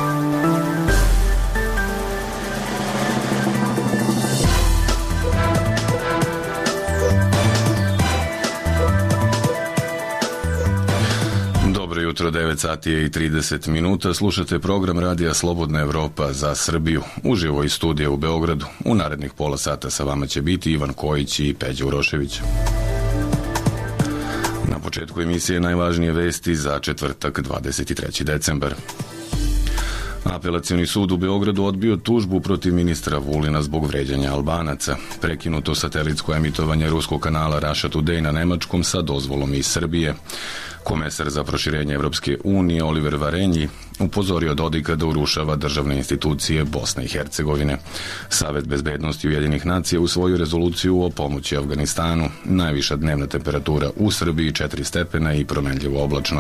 Jutro 9 sati i 30 minuta. Slušate program Radija Slobodna Evropa za Srbiju. Uživo iz studija u Beogradu. U narednih pola sata sa vama će biti Ivan Kojić i Peđa Urošević. Na početku emisije najvažnije vesti za četvrtak 23. decembar. Apelacioni sud u Beogradu odbio tužbu protiv ministra Vulina zbog vređanja Albanaca. Prekinuto satelitsko emitovanje ruskog kanala Russia Today na nemačkom sa dozvolom iz Srbije. Komesar za proširenje Evropske unije Oliver Varenji upozorio Dodika da urušava državne institucije Bosne i Hercegovine. Savet bezbednosti Ujedinjenih nacija usvojio rezoluciju o pomoći Afganistanu. Najviša dnevna temperatura u Srbiji 4 stepena i promenljivo oblačno.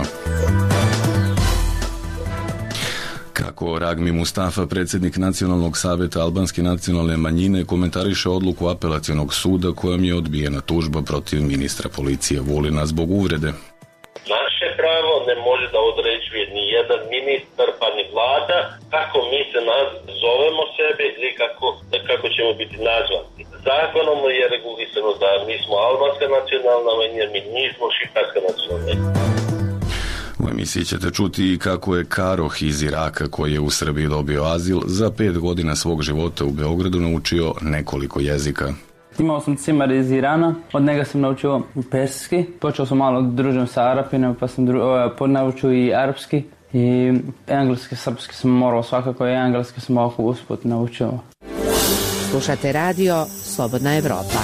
Kako Ragmi Mustafa, predsjednik Nacionalnog saveta albanske nacionalne manjine, komentariše odluku apelacionog suda kojom je odbijena tužba protiv ministra policije Vulina zbog uvrede. Naše pravo ne može da određuje ni jedan ministar pa ni vlada kako mi se zovemo sebe ili kako ćemo biti nazvani. Zakonom je regulisano da mi smo albanska nacionalna manjina, mi nismo šiptarska nacionalna manjina. U emisiji ćete čuti i kako je Karoh iz Iraka, koji je u Srbiji dobio azil, za 5 godina svog života u Beogradu naučio nekoliko jezika. Imao sam cimar iz Irana, od njega sam naučio persijski, počeo sam malo družiti sa Arapima, pa sam naučio i arapski i engleski, srpski sam morao svakako i engleski sam ovako usput naučio. Slušate radio Slobodna Evropa.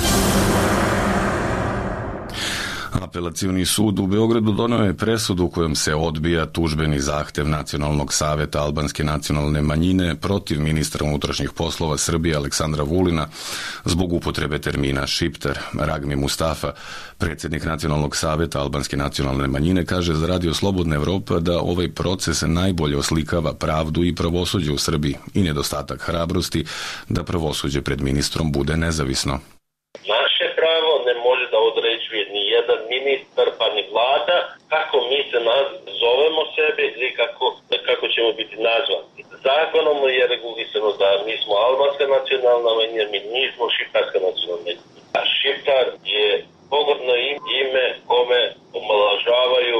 Apelacioni sud u Beogradu doneo je presudu kojom se odbija tužbeni zahtev Nacionalnog saveta albanske nacionalne manjine protiv ministra unutrašnjih poslova Srbije Aleksandra Vulina zbog upotrebe termina šiptar. Ragmi Mustafa, predsjednik Nacionalnog saveta albanske nacionalne manjine, kaže za Radio Slobodna Evropa da ovaj proces najbolje oslikava pravdu i pravosuđe u Srbiji i nedostatak hrabrosti da pravosuđe pred ministrom bude nezavisno. Naše pravo ne može da određuje ni jedan ministar pa ni vlada kako mi se zovemo sebe ili kako ćemo biti nazvani. Zakonom je regulisano da mi smo albanska nacionalna manjina, mi nismo šiptarska nacionalna manjina. A šiptar je pogodno ime kome omalovažavaju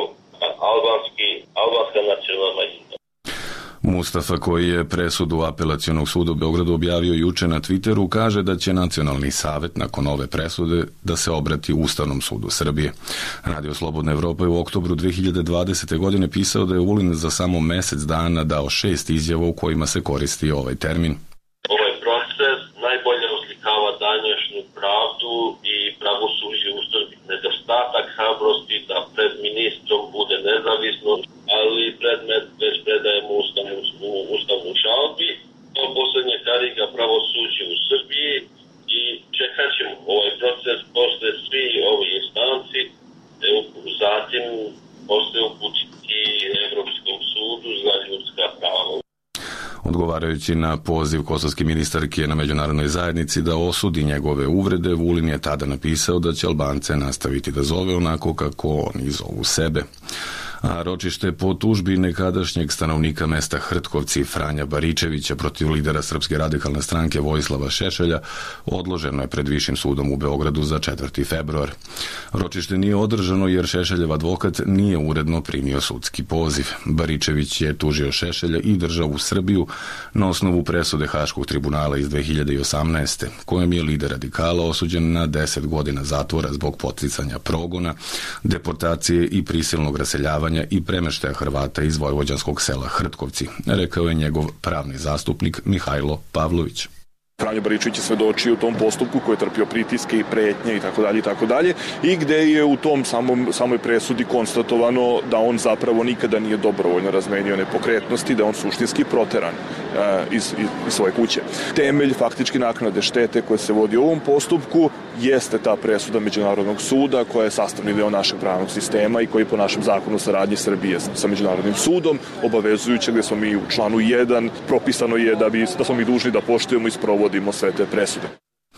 albanska nacionalna manjina. Mustafa, koji je presudu apelacionog suda u Beogradu objavio juče na Twitteru, kaže da će Nacionalni savet nakon ove presude da se obrati Ustavnom sudu Srbije. Radio Slobodna Evropa je u oktobru 2020. godine pisao da je Vulin za samo mjesec dana dao 6 izjava u kojima se koristi ovaj termin. Ovaj proces najbolje oslikava današnju pravdu i pravosuđe u Srbiji. Nedostatak hrabrosti da pred ministrom bude nezavisno, ali predmet već predajemo ustavnu žalbi. To poslednje kariga pravosuđe u Srbiji i čekat ćemo ovaj proces posle svi ovi instanci, zatim posle uputiti Evropskom sudu za ljudska prava. Odgovarajući na poziv kosovske ministarke na međunarodnoj zajednici da osudi njegove uvrede, Vulin je tada napisao da će Albance nastaviti da zove onako kako oni zovu sebe. A ročište po tužbi nekadašnjeg stanovnika mesta Hrtkovci Franja Baričevića protiv lidera Srpske radikalne stranke Vojislava Šešelja odloženo je pred Višim sudom u Beogradu za 4. februar. Ročište nije održano jer Šešeljev advokat nije uredno primio sudski poziv. Baričević je tužio Šešelja i državu Srbiju na osnovu presude Haškog tribunala iz 2018. kojem je lider radikala osuđen na 10 godina zatvora zbog podsticanja progona, deportacije i prisilnog raseljavanja i premeštaja Hrvata iz vojvođanskog sela Hrtkovci, rekao je njegov pravni zastupnik Mihajlo Pavlović. Franjo Baričević je svedočio u tom postupku koji je trpio pritiske i pretnje itd. I gde je u tom samoj presudi konstatovano da on zapravo nikada nije dobrovoljno razmenio nepokretnosti, da on suštinski proteran iz svoje kuće. Temelj faktički naknade štete koje se vodi u ovom postupku jeste ta presuda Međunarodnog suda koja je sastavni deo našeg pravnog sistema i koji po našem zakonu saradnje Srbije sa Međunarodnim sudom obavezujuće, gde smo mi u članu 1 propisano je da smo mi dužni da poštujemo i sprovodimo sve te presude.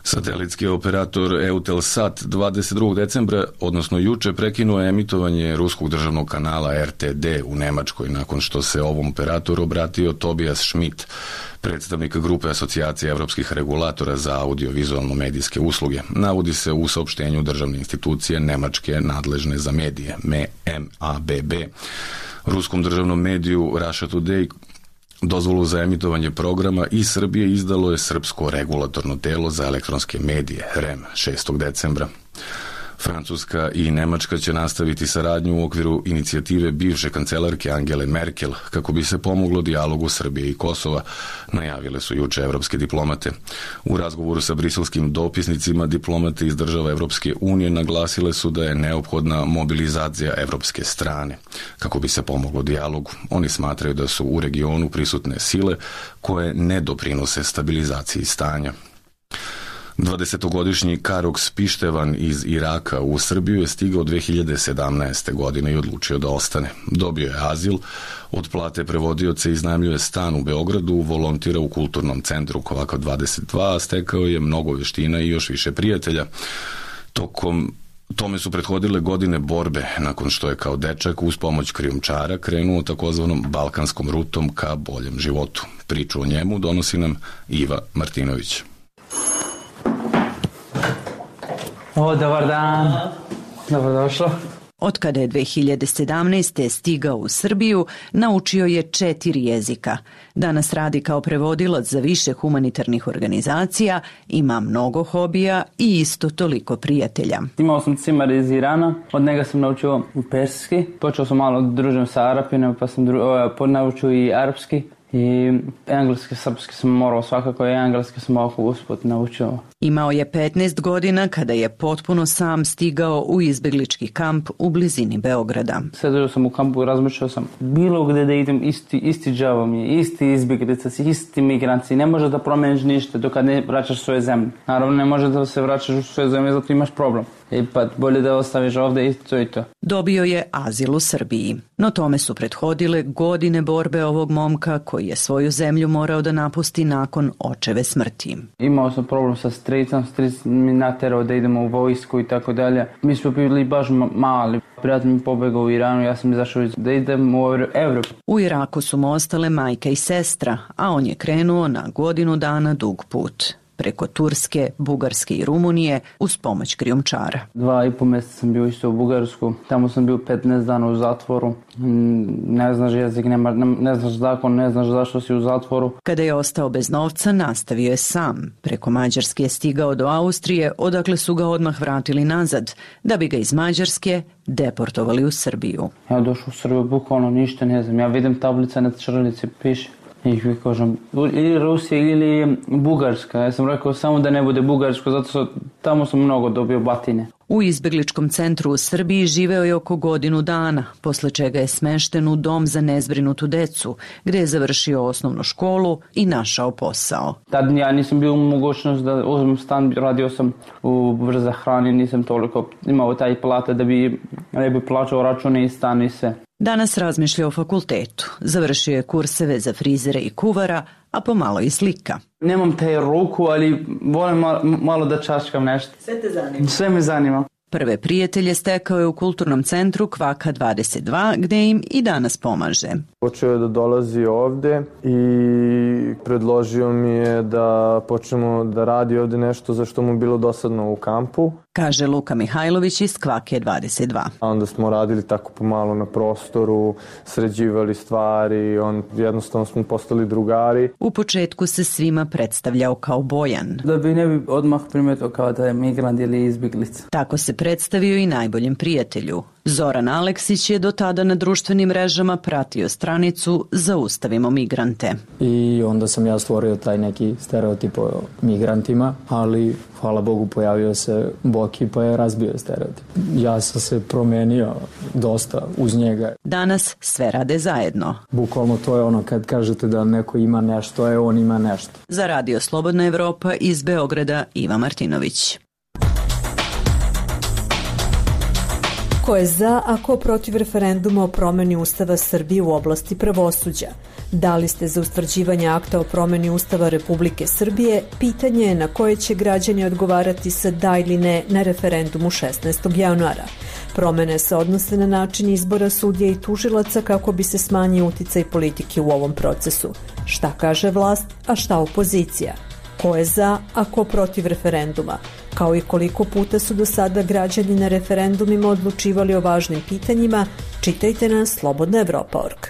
Satelitski operator Eutelsat 22. decembra, odnosno juče, prekinuo je emitovanje ruskog državnog kanala RTD u Nemačkoj nakon što se ovom operatoru obratio Tobias Schmidt, predstavnik grupe Asocijacije evropskih regulatora za audiovizualno-medijske usluge. Navodi se u saopštenju državne institucije Nemačke nadležne za medije, MABB. Ruskom državnom mediju Russia Today dozvolu za emitovanje programa iz Srbije izdalo je Srpsko regulatorno telo za elektronske medije, REM, 6. decembra. Francuska i Nemačka će nastaviti saradnju u okviru inicijative bivše kancelarke Angele Merkel kako bi se pomoglo dijalogu Srbije i Kosova, najavile su juče evropske diplomate. U razgovoru sa briselskim dopisnicima diplomate iz država Evropske unije naglasile su da je neophodna mobilizacija evropske strane kako bi se pomoglo dijalogu. Oni smatraju da su u regionu prisutne sile koje ne doprinose stabilizaciji stanja. 20-godišnji Karoks Pištevan iz Iraka u Srbiju je stigao 2017. godine i odlučio da ostane. Dobio je azil, od plate prevodioca iznajmljuje stan u Beogradu, volontira u kulturnom centru Kovaka 22, a stekao je mnogo veština i još više prijatelja. Tome su prethodile godine borbe, nakon što je kao dečak uz pomoć krijumčara krenuo takozvanom balkanskom rutom ka boljem životu. Priču o njemu donosi nam Iva Martinović. Dobar dan. Dobrodošlo. Otkada je 2017. stigao u Srbiju, naučio je 4 jezika. Danas radi kao prevodilac za više humanitarnih organizacija, ima mnogo hobija i isto toliko prijatelja. Imao sam cimar iz Irana, od njega sam naučio perski. Počeo sam malo da družim sa Arapima, pa sam naučio i arapski. I engleski, srpski sam morao svakako, i engleski sam ovako usput naučio. Imao je 15 godina kada je potpuno sam stigao u izbeglički kamp u blizini Beograda. Sedio sam u kampu i razmišljao sam bilo gde da idem, isti džavo mi je, isti izbjeglica si, isti migranci. Ne možeš da promeniš ništa dok ne vraćaš svoje zemlje. Naravno ne možeš da se vraćaš u svoje zemlje, zato imaš problem. Pa bolje da ostaviš ovde i to. Dobio je azil u Srbiji, no tome su prethodile godine borbe ovog momka koji je svoju zemlju morao da napusti nakon očeve smrti. Imao sam problem sa stricom, stric mi naterao da idemo u vojsku i tako dalje. Mi smo bili baš mali. Brat mi pobegao u Iranu, ja sam izašao da idem u Evropu. U Iraku su mu ostale majka i sestra, a on je krenuo na godinu dana dug put. Preko Turske, Bugarske i Rumunije uz pomoć krijumčara. 2,5 mjeseca sam bio isto u Bugarsku, tamo sam bio 15 dana u zatvoru, ne znaš jezik, ne znaš zakon, ne znaš zašto si u zatvoru. Kada je ostao bez novca, nastavio je sam. Preko Mađarske je stigao do Austrije, odakle su ga odmah vratili nazad, da bi ga iz Mađarske deportovali u Srbiju. Ja došao u Srbiju, bukvalno ništa ne znam, ja vidim tablica na črlici, piše. I kažem, ili Rusija ili Bugarska. Ja sam rekao samo da ne bude Bugarsko, zato što tamo sam mnogo dobio batine. U izbegličkom centru u Srbiji živeo je oko godinu dana, posle čega je smešten u dom za nezbrinutu decu, gde je završio osnovnu školu i našao posao. Tad ja nisam bio u mogućnost da uzmem stan, radio sam u vrza hrani, nisam toliko imao taj plata da bi plaćao račune i stan i sve. Danas razmišlja o fakultetu. Završio je kurseve za frizere i kuvara, a pomalo i slika. Nemam taj ruku, ali volim malo da čačkam nešto. Sve te zanima? Sve me zanima. Prve prijatelje stekao je u kulturnom centru Kvaka 22, gde im i danas pomaže. Počeo je da dolazi ovde i predložio mi je da počnemo da radi ovde nešto za što mu bilo dosadno u kampu. Kaže Luka Mihajlović iz Kvake 22. A onda smo radili tako pomalo na prostoru, sređivali stvari, jednostavno smo postali drugari. U početku se svima predstavljao kao Bojan. Da bi ne bi odmah primetio kao da je migrant ili izbjeglica. Tako se predstavio i najboljem prijatelju. Zoran Aleksić je do tada na društvenim mrežama pratio stranicu Zaustavimo migrante. I onda sam ja stvorio taj neki stereotip o migrantima, ali hvala Bogu pojavio se Boki pa je razbio stereotip. Ja sam se promenio dosta uz njega. Danas sve rade zajedno. Bukvalno to je ono kad kažete da neko ima nešto, on ima nešto. Za Radio Slobodna Evropa iz Beograda Iva Martinović. Ko je za, a ko protiv referenduma o promeni Ustava Srbije u oblasti pravosuđa? Da li ste za ustvrđivanje akta o promeni Ustava Republike Srbije? Pitanje je na koje će građani odgovarati sa da ili ne na referendumu 16. januara. Promene se odnose na način izbora sudija i tužilaca kako bi se smanjio uticaj politike u ovom procesu. Šta kaže vlast, a šta opozicija? Ko je za, a ko protiv referenduma? Kao i koliko puta su do sada građani na referendumima odlučivali o važnim pitanjima, čitajte na slobodnaevropa.org.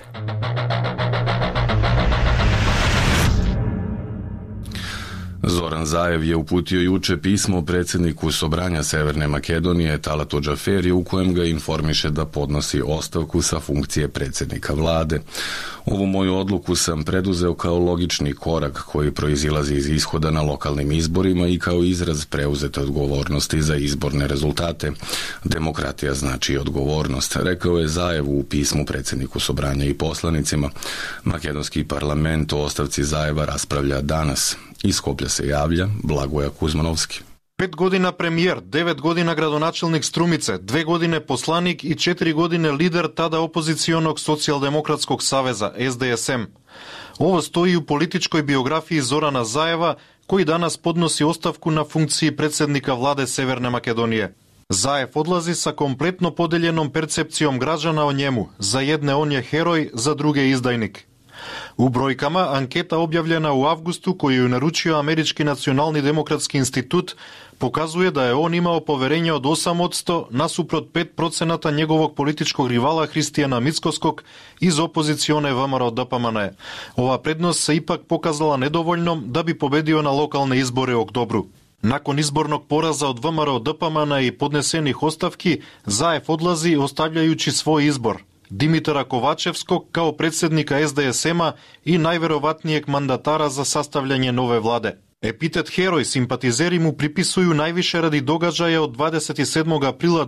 Zoran Zaev je uputio juče pismo predsjedniku Sobranja Severne Makedonije Talatu Džaferiju u kojem ga informiše da podnosi ostavku sa funkcije predsjednika vlade. Ovu moju odluku sam preduzeo kao logični korak koji proizilazi iz ishoda na lokalnim izborima i kao izraz preuzete odgovornosti za izborne rezultate. Demokratija znači odgovornost, rekao je Zaev u pismu predsjedniku Sobranja i poslanicima. Makedonski parlament o ostavci Zaeva raspravlja danas. Iz Skoplja se javlja Blagoja Kuzmanovski. 5 godina premijer, 9 godina gradonačelnik Strumice, 2 godine poslanik i 4 godine lider tada opozicionog socijaldemokratskog saveza, SDSM. Ovo stoji u političkoj biografiji Zorana Zaeva, koji danas podnosi ostavku na funkciji predsjednika vlade Severne Makedonije. Zaev odlazi sa kompletno podeljenom percepcijom građana o njemu. Za jedne on je heroj, za druge izdajnik. U brojkama, anketa objavljena u avgustu koju je naručio Američki nacionalni demokratski institut pokazuje da je on imao poverenje od 8% nasuprot 5% njegovog političkog rivala Hristijana Mickoskog iz opozicione VMRO DPMNE. Ova prednost se ipak pokazala nedovoljnom da bi pobedio na lokalne izbore u oktobru. Nakon izbornog poraza od VMRO DPMNE i podnesenih ostavki, Zaev odlazi ostavljajući svoj izbor. Dimitra Kovačevskog kao predsjednika SDSM-a i najverovatnijeg mandatara za sastavljanje nove vlade. Epitet heroj simpatizeri mu pripisuju najviše radi događaja od 27. aprila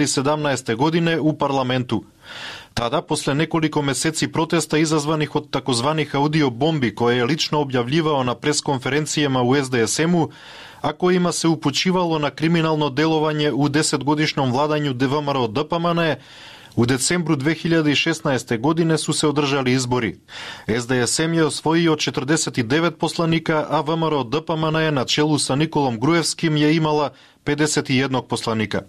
2017. godine u parlamentu. Tada, posle nekoliko meseci protesta izazvanih od takozvanih audio bombi koje je lično objavljivao na preskonferencijama u SDSM-u, a kojima se upućivalo na kriminalno delovanje u 10-godišnjom vladanju VMRO DPMNE, u decembru 2016. godine su se održali izbori. SDSM je osvojio 49 poslanika, a VMRO DPMNE na čelu sa Nikolom Grujevskim je imala 51 poslanika.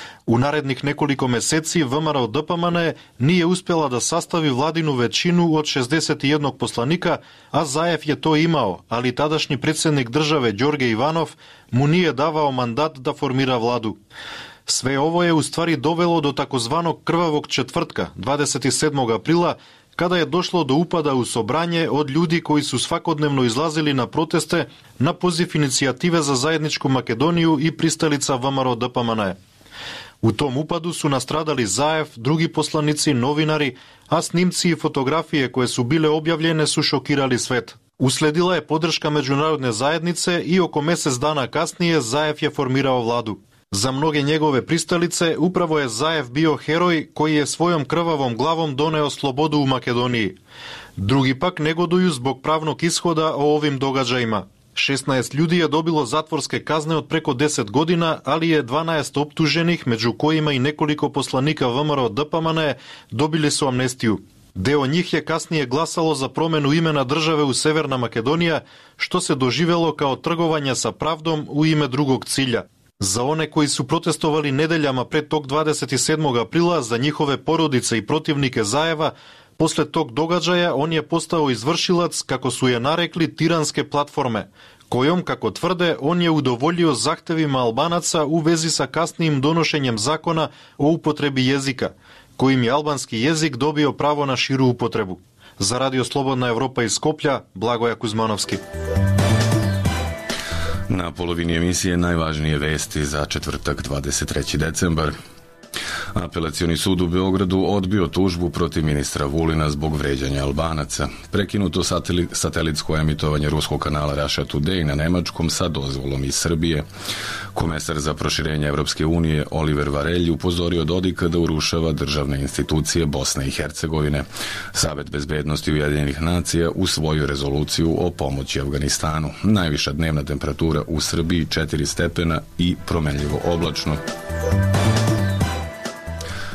U narednih nekoliko meseci VMRO DPMNE nije uspjela da sastavi vladinu većinu od 61 poslanika, a Zaev je to imao, ali tadašnji predsjednik države Đorđe Ivanov mu nije davao mandat da formira vladu. Sve ovo je u stvari dovelo do takozvanog krvavog četvrtka, 27. aprila, kada je došlo do upada u Sobranje od ljudi koji su svakodnevno izlazili na proteste na poziv inicijative za zajedničku Makedoniju i pristalica VMRO DPMNE. U tom upadu su nastradali Zaev, drugi poslanici, novinari, a snimci i fotografije koje su bile objavljene su šokirali svet. Usledila je podrška međunarodne zajednice i oko mjesec dana kasnije Zaev je formirao vladu. Za mnoge njegove pristalice upravo je Zaev bio heroj koji je svojom krvavom glavom doneo slobodu u Makedoniji. Drugi pak negoduju zbog pravnog ishoda o ovim događajima. 16 ljudi je dobilo zatvorske kazne od preko 10 godina, ali je 12 optuženih, među kojima i nekoliko poslanika VMRO DPMNE, dobili su amnestiju. Deo njih je kasnije glasalo za promjenu imena države u Severna Makedonija, što se doživjelo kao trgovanje sa pravdom u ime drugog cilja. Za one koji su protestovali nedeljama pred tog 27. aprila, za njihove porodice i protivnike Zaeva, posle tog događaja on je postao izvršilac, kako su je narekli, tiranske platforme, kojom, kako tvrde, on je udovoljio zahtevima Albanaca u vezi sa kasnijim donošenjem zakona o upotrebi jezika, kojim je albanski jezik dobio pravo na širu upotrebu. Za Radio Slobodna Evropa iz Skoplja, Blagoja Kuzmanovski. Na polovini emisije najvažnije vesti za četvrtak 23. decembar. Apelacioni sud u Beogradu odbio tužbu protiv ministra Vulina zbog vređanja Albanaca. Prekinuto satelitsko emitovanje ruskog kanala Russia Today na nemačkom sa dozvolom iz Srbije. Komesar za proširenje Evropske unije Oliver Varelj upozorio Dodika da urušava državne institucije Bosne i Hercegovine. Savet bezbednosti Ujedinjenih nacija usvojio rezoluciju o pomoći Afganistanu. Najviša dnevna temperatura u Srbiji 4 stepena i promenljivo oblačno.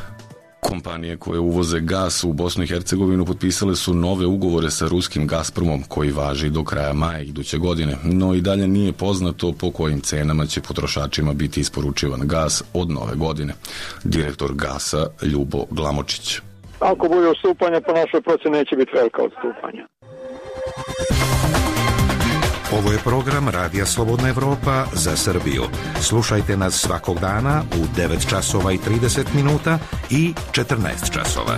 Kompanije koje uvoze gas u Bosnu i Hercegovinu potpisale su nove ugovore sa ruskim Gazpromom koji važi do kraja maja iduće godine, no i dalje nije poznato po kojim cenama će potrošačima biti isporučivan gas od nove godine. Direktor Gasa Ljubo Glamočić. Ako bude odstupanja, po našoj proceni neće biti velika odstupanja. Ovo je program Radija Slobodna Evropa za Srbiju. Slušajte nas svakog dana u 9 časova i 30 minuta i 14 časova.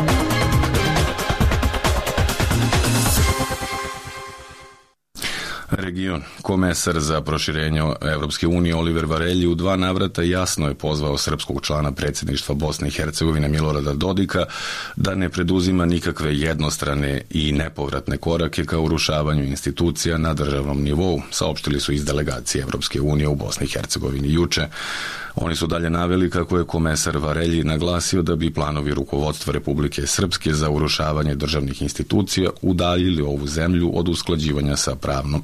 Region. Komesar za proširenje Evropske unije Oliver Varelji u 2 navrata jasno je pozvao srpskog člana predsjedništva Bosne i Hercegovine Milorada Dodika da ne preduzima nikakve jednostrane i nepovratne korake ka urušavanju institucija na državnom nivou, saopštili su iz delegacije Evropske unije u Bosni i Hercegovini juče. Oni su dalje naveli kako je komesar Varelji naglasio da bi planovi rukovodstva Republike Srpske za urušavanje državnih institucija udaljili ovu zemlju od usklađivanja sa pravnom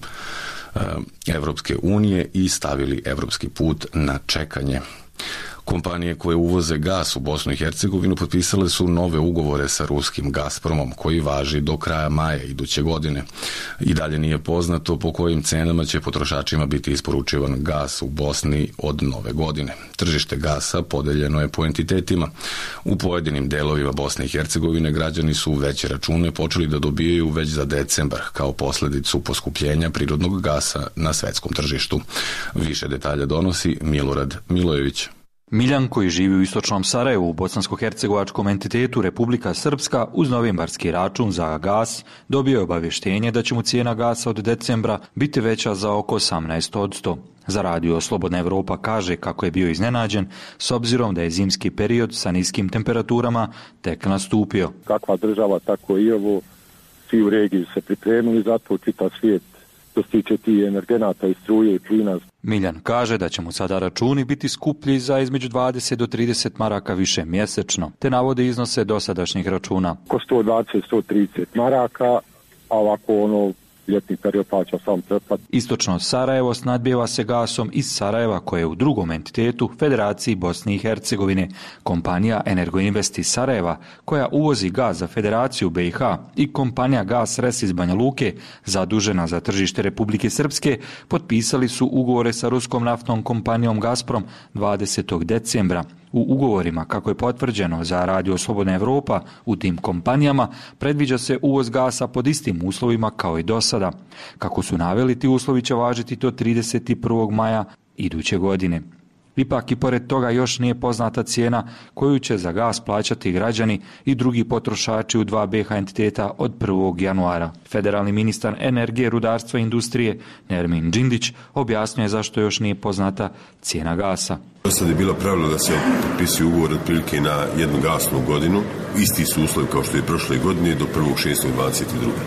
Evropske unije i stavili evropski put na čekanje. Kompanije koje uvoze gas u Bosnu i Hercegovinu potpisale su nove ugovore sa ruskim Gazpromom koji važi do kraja maja iduće godine. I dalje nije poznato po kojim cenama će potrošačima biti isporučivan gas u Bosni od nove godine. Tržište gasa podeljeno je po entitetima. U pojedinim delovima Bosne i Hercegovine građani su veće račune počeli da dobijaju već za decembar kao posljedicu poskupljenja prirodnog gasa na svetskom tržištu. Više detalja donosi Milorad Milojević. Miljan, koji živi u istočnom Sarajevu u bosansko-hercegovačkom entitetu Republika Srpska, uz novembarski račun za gas dobio je obavještenje da će mu cijena gasa od decembra biti veća za oko 18%. Za Radio Slobodna Evropa kaže kako je bio iznenađen s obzirom da je zimski period sa niskim temperaturama tek nastupio. Kakva država, tako i ovo, svi u regiji se pripremili, zato čitav svijet dostiče ti energenata i struje i plina. Miljan kaže da će mu sada računi biti skuplji za između 20 do 30 maraka više mjesečno, te navode iznose dosadašnjih računa. Oko 120-130 maraka, a ovako ljetni period plaća sam pretplat. Istočno Sarajevo snadbijeva se gasom iz Sarajeva koje je u drugom entitetu Federaciji Bosne i Hercegovine. Kompanija Energoinvest iz Sarajeva koja uvozi gaz za Federaciju BiH i kompanija Gas Res iz Banja Luke zadužena za tržište Republike Srpske potpisali su ugovore sa ruskom naftnom kompanijom Gazprom 20. decembra. U ugovorima, kako je potvrđeno za Radio Slobodna Evropa, u tim kompanijama predviđa se uvoz gasa pod istim uslovima kao i do sada. Kako su naveli, ti uslovi će važiti do 31. maja iduće godine. Ipak i pored toga još nije poznata cijena koju će za gas plaćati građani i drugi potrošači u 2 BiH entiteta od 1. januara. Federalni ministar energije, rudarstva i industrije Nermin Džindić objasnio je zašto još nije poznata cijena gasa. Do sada je bilo pravilo da se potpisuje ugovor otprilike na jednu gasnu godinu. Isti su uslovi kao što je prošle godine do 1.6.22.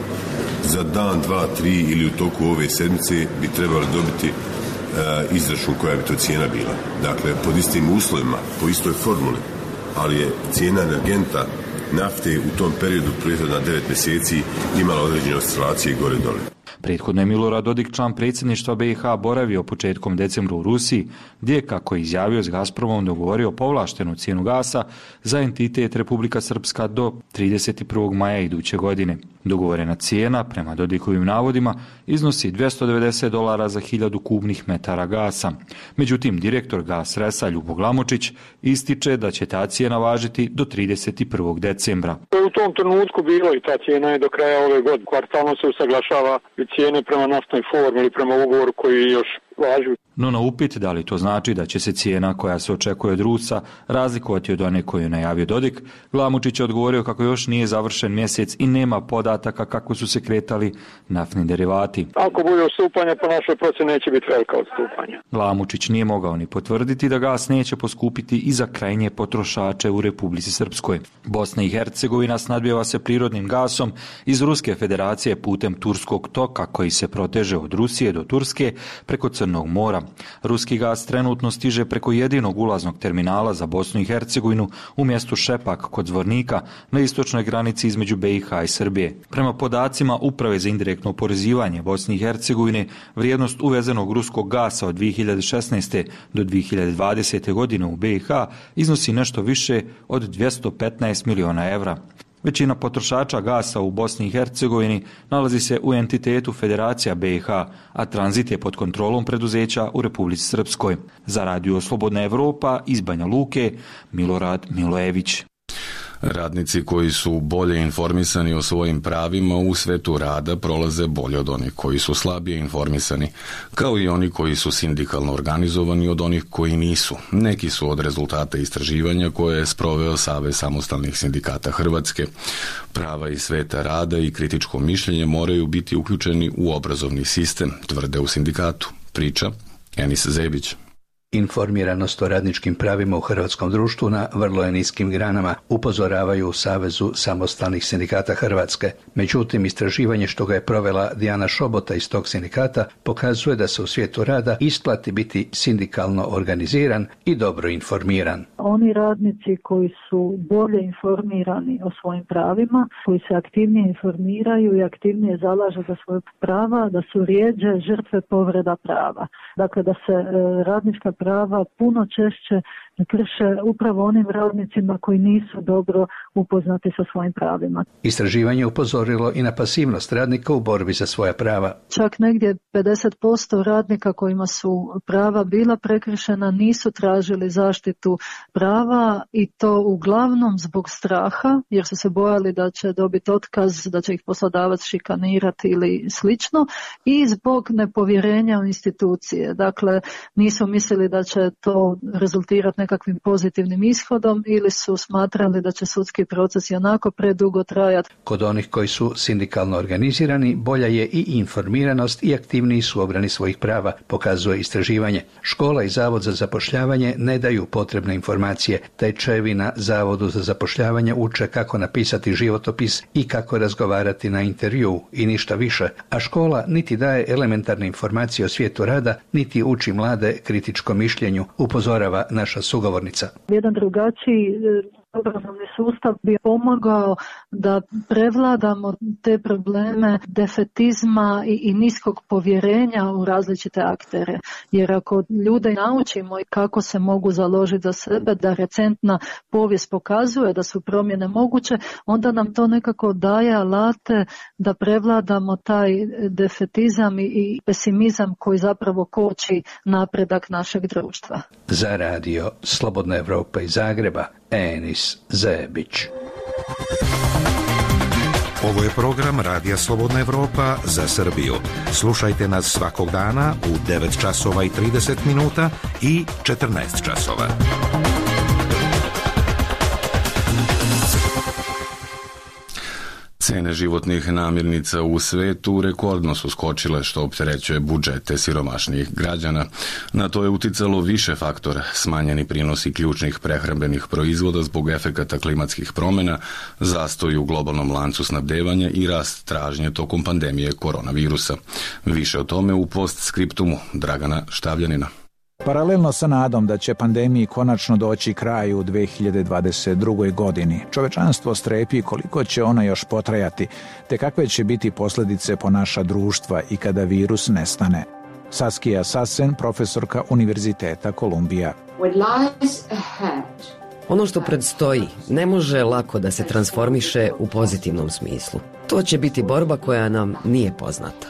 Za dan, 2, 3 ili u toku ove sedmice bi trebali dobiti izračun koja bi to cijena bila. Dakle, pod istim uslovima, po istoj formuli, ali je cijena energenta nafte u tom periodu prethodna 9 mjeseci imala određene oscilacije gore dole. Prethodno je Milorad Dodik, član predsjedništva BiH, boravio početkom decembra u Rusiji, gdje, kako je izjavio, s Gazpromom dogovorio povlaštenu cijenu gasa za entitet Republika Srpska do 31. maja iduće godine. Dogovorena cijena, prema Dodikovim navodima, iznosi $290 za 1000 kubnih metara gasa. Međutim, direktor Gas Resa Ljubo Glamočić ističe da će ta cijena važiti do 31. decembra. U tom trenutku bilo i ta cijena je do kraja ove godine. Kvartalno se usaglašava i cijene prema naftnoj formuli, prema ugovoru koji još važi. No na upit da li to znači da će se cijena koja se očekuje od Rusa razlikovati od one koju je najavio Dodik, Glamočić je odgovorio kako još nije završen mjesec i nema podataka kako su se kretali naftni derivati. Ako bude odstupanja, po našoj proceni neće biti velika odstupanja. Glamočić nije mogao ni potvrditi da gas neće poskupiti i za krajnje potrošače u Republici Srpskoj. Bosna i Hercegovina snadbijeva se prirodnim gasom iz Ruske federacije putem turskog toka koji se proteže od Rusije do Turske preko Crnog Crnog mora. Ruski gas trenutno stiže preko jedinog ulaznog terminala za Bosnu i Hercegovinu u mjestu Šepak kod Zvornika na istočnoj granici između BiH i Srbije. Prema podacima Uprave za indirektno oporezivanje Bosne i Hercegovine, vrijednost uvezenog ruskog gasa od 2016. do 2020. godine u BiH iznosi nešto više od 215 miliona evra. Većina potrošača gasa u Bosni i Hercegovini nalazi se u entitetu Federacija BiH, a tranzit je pod kontrolom preduzeća u Republici Srpskoj. Za Radio Slobodna Evropa iz Banja Luke, Milorad Milojević. Radnici koji su bolje informisani o svojim pravima u svetu rada prolaze bolje od onih koji su slabije informisani, kao i oni koji su sindikalno organizovani od onih koji nisu. Neki su od rezultata istraživanja koje je sproveo Savez samostalnih sindikata Hrvatske. Prava iz sveta rada i kritičko mišljenje moraju biti uključeni u obrazovni sistem, tvrde u sindikatu. Priča Enis Zebić. Informiranost o radničkim pravima u hrvatskom društvu na vrlo je niskim granama, upozoravaju u Savezu samostalnih sindikata Hrvatske. Međutim, istraživanje što ga je provela Dijana Šobota iz tog sindikata pokazuje da se u svijetu rada isplati biti sindikalno organiziran i dobro informiran. Oni radnici koji su bolje informirani o svojim pravima, koji se aktivnije informiraju i aktivnije zalažu za svoje prava, da su rjeđe žrtve povreda prava. Dakle, da se radnička prava puno češće krše upravo onim radnicima koji nisu dobro upoznati sa svojim pravima. Istraživanje upozorilo i na pasivnost radnika u borbi za svoja prava. Čak negdje 50% radnika kojima su prava bila prekršena nisu tražili zaštitu prava i to uglavnom zbog straha, jer su se bojali da će dobiti otkaz, da će ih poslodavac šikanirati ili slično, i zbog nepovjerenja u institucije. Dakle, nisu mislili da će to rezultirati nekakvim pozitivnim ishodom ili su smatrali da će sudski proces i onako predugo trajati. Kod onih koji su sindikalno organizirani bolja je i informiranost i aktivniji su u obrani svojih prava, pokazuje istraživanje. Škola i Zavod za zapošljavanje ne daju potrebne informacije. Tečajevi na Zavodu za zapošljavanje uče kako napisati životopis i kako razgovarati na intervju i ništa više. A škola niti daje elementarne informacije o svijetu rada, niti uči mlade kritičkom mišljenju, upozorava naša sugovornica. Jedan drugačiji obrazovni sustav bi pomogao da prevladamo te probleme defetizma i niskog povjerenja u različite aktere. Jer ako ljude naučimo i kako se mogu založiti za sebe, da recentna povijest pokazuje da su promjene moguće, onda nam to nekako daje alate da prevladamo taj defetizam i pesimizam koji zapravo koči napredak našeg društva. Za Radio Slobodna Evropa iz Zagreba, Enis Zebić. Ovo je program Radija Slobodna Evropa za Srbiju. Slušajte nas svakog dana u 9 časova i 30 minuta i 14 časova. Cene životnih namirnica u svetu rekordno su skočile, što opterećuje budžete siromašnijih građana. Na to je uticalo više faktora: smanjeni prinosi ključnih prehrambenih proizvoda zbog efekata klimatskih promjena, zastoj u globalnom lancu snabdevanja i rast tražnje tokom pandemije koronavirusa. Više o tome u postskriptumu Dragana Štavljanina. Paralelno sa nadom da će pandemiji konačno doći kraj u 2022. godini, čovečanstvo strepi koliko će ona još potrajati, te kakve će biti posljedice po naša društva i kada virus nestane. Saskia Sassen, profesorka Univerziteta Kolumbija. Ono što predstoji ne može lako da se transformiše u pozitivnom smislu. To će biti borba koja nam nije poznata.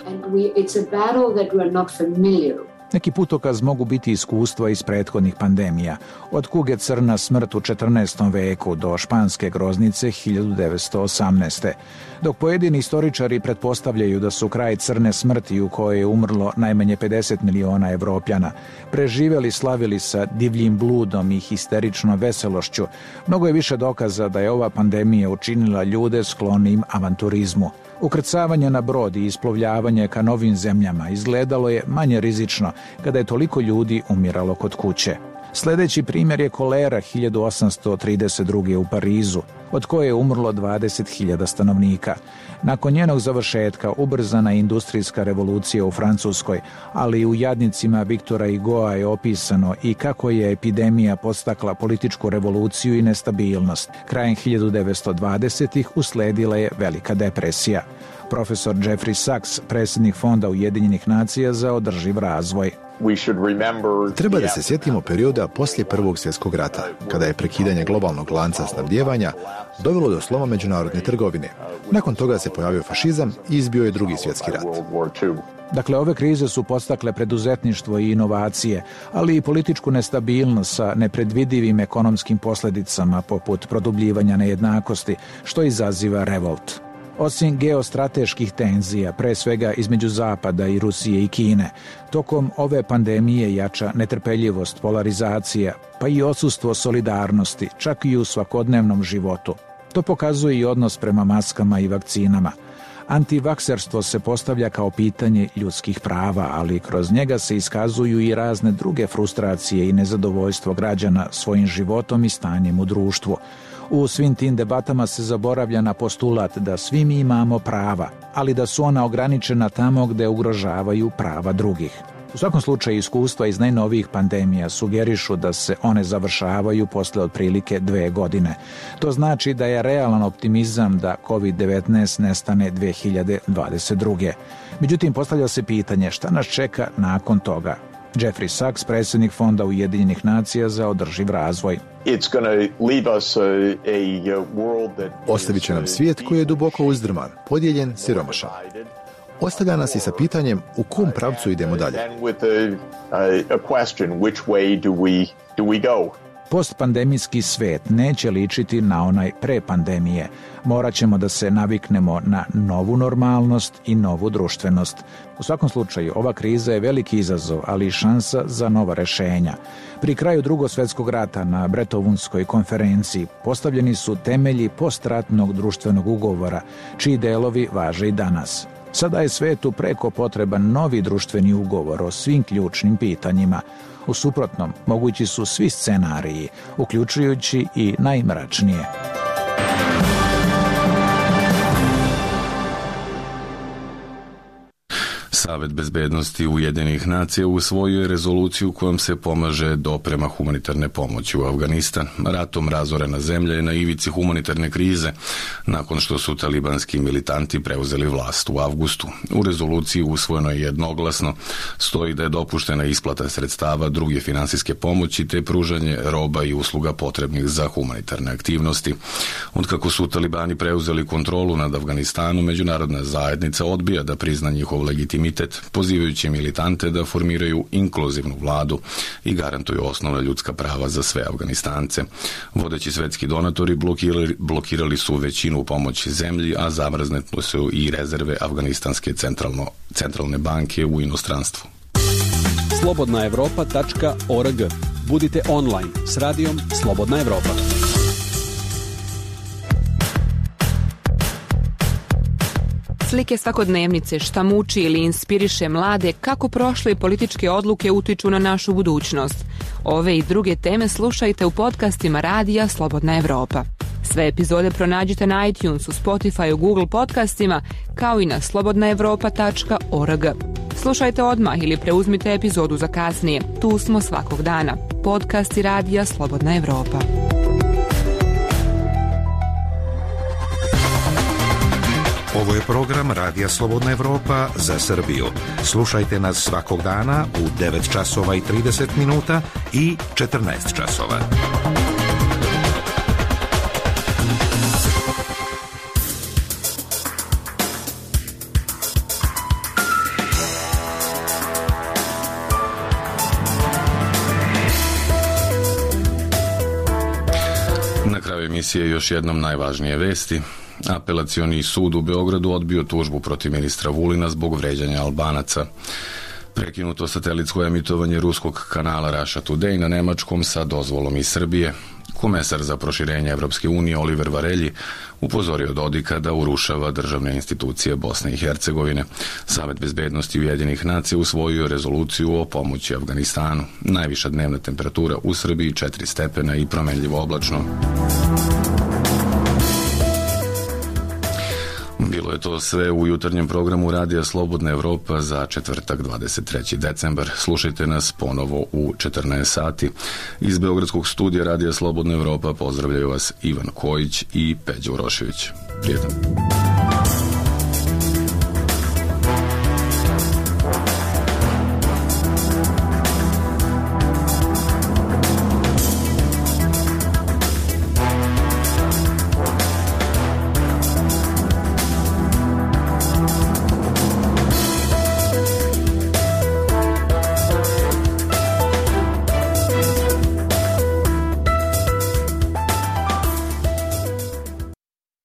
Neki putokaz mogu biti iskustva iz prethodnih pandemija, od kuge crna smrt u 14. veku do španske groznice 1918. Dok pojedini istoričari pretpostavljaju da su kraj crne smrti u kojoj je umrlo najmanje 50 miliona Evropljana, preživjeli slavili sa divljim bludom i histeričnom veselošću, mnogo je više dokaza da je ova pandemija učinila ljude sklonim avanturizmu. Ukrcavanje na brod i isplovljavanje ka novim zemljama izgledalo je manje rizično kada je toliko ljudi umiralo kod kuće. Sljedeći primjer je kolera 1832. u Parizu, od koje je umrlo 20.000 stanovnika. Nakon njenog završetka ubrzana je industrijska revolucija u Francuskoj, ali u Jadnicima Viktora Hugoa je opisano i kako je epidemija podstakla političku revoluciju i nestabilnost. Krajem 1920-ih usledila je velika depresija. Profesor Jeffrey Sachs, predsjednik Fonda Ujedinjenih nacija za održiv razvoj. Treba da se sjetimo perioda poslije Prvog svjetskog rata, kada je prekidanje globalnog lanca snabdijevanja dovelo do sloma međunarodne trgovine. Nakon toga se pojavio fašizam i izbio je Drugi svjetski rat. Dakle, ove krize su podstakle preduzetništvo i inovacije, ali i političku nestabilnost sa nepredvidivim ekonomskim posljedicama poput produbljivanja nejednakosti, što izaziva revolt. Osim geostrateških tenzija, pre svega između Zapada i Rusije i Kine, tokom ove pandemije jača netrpeljivost, polarizacija, pa i odsustvo solidarnosti, čak i u svakodnevnom životu. To pokazuje i odnos prema maskama i vakcinama. Antivakserstvo se postavlja kao pitanje ljudskih prava, ali kroz njega se iskazuju i razne druge frustracije i nezadovoljstvo građana svojim životom i stanjem u društvu. U svim tim debatama se zaboravlja na postulat da svi mi imamo prava, ali da su ona ograničena tamo gde ugrožavaju prava drugih. U svakom slučaju iskustva iz najnovijih pandemija sugerišu da se one završavaju posle otprilike 2 godine. To znači da je realan optimizam da COVID-19 nestane 2022. Međutim, postavlja se pitanje šta nas čeka nakon toga. Jeffrey Sachs, predsjednik Fonda Ujedinjenih nacija za održiv razvoj. Ostavit će nam svijet koji je duboko uzdrman, podijeljen, siromašan. Ostavlja nas i sa pitanjem u kom pravcu idemo dalje. Postpandemijski svet neće ličiti na onaj pre pandemije. Morat ćemo da se naviknemo na novu normalnost i novu društvenost. U svakom slučaju, ova kriza je veliki izazov, ali i šansa za nova rešenja. Pri kraju Drugog svjetskog rata na Bretonvudskoj konferenciji postavljeni su temelji postratnog društvenog ugovora, čiji delovi važe i danas. Sada je svetu preko potreban novi društveni ugovor o svim ključnim pitanjima. U suprotnom, mogući su svi scenariji, uključujući i najmračnije. Savet bezbednosti Ujedinjenih nacija usvojio je rezoluciju kojom se pomaže doprema humanitarne pomoći u Afganistan. Ratom razorena zemlja je na ivici humanitarne krize nakon što su talibanski militanti preuzeli vlast u avgustu. U rezoluciji usvojeno je jednoglasno, stoji da je dopuštena isplata sredstava druge finansijske pomoći te pružanje roba i usluga potrebnih za humanitarne aktivnosti. Otkako su talibani preuzeli kontrolu nad Afganistanom, međunarodna zajednica odbija da prizna njihov legitimitet, pozivajući militante da formiraju inkluzivnu vladu i garantuju osnovna ljudska prava za sve Afganistance. Vodeći svetski donatori blokirali su većinu pomoći zemlji, a zamrznute su i rezerve Afganistanske centralne banke u inostranstvu. slobodnaevropa.org. Budite online s radijom Slobodna Evropa. Slike svakodnevnice, šta muči ili inspiriše mlade, kako prošle političke odluke utiču na našu budućnost. Ove i druge teme slušajte u podcastima radija Slobodna Evropa. Sve epizode pronađite na iTunesu, Spotifyu, Google podcastima, kao i na slobodnaevropa.org. Slušajte odmah ili preuzmite epizodu za kasnije. Tu smo svakog dana. Podcasti radija Slobodna Evropa. Ovo je program Radija Slobodna Evropa za Srbiju. Slušajte nas svakog dana u 9 časova i 30 minuta i 14 časova. Na kraju emisije još jednom najvažnije vesti. Apelacioni sud u Beogradu odbio tužbu protiv ministra Vulina zbog vređanja Albanaca. Prekinuto satelitsko emitovanje ruskog kanala Russia Today na nemačkom sa dozvolom iz Srbije. Komesar za proširenje Evropske unije Oliver Varelji upozorio Dodika da urušava državne institucije Bosne i Hercegovine. Savet bezbednosti Ujedinjenih nacija usvojio rezoluciju o pomoći Afganistanu. Najviša dnevna temperatura u Srbiji 4 stepena i promenljivo oblačno. Bilo je to sve u jutarnjem programu Radija Slobodna Evropa za četvrtak 23. decembar. Slušajte nas ponovo u 14 sati. Iz Beogradskog studija Radija Slobodna Evropa pozdravljaju vas Ivan Kojić i Peđa Urošević. Prijetan.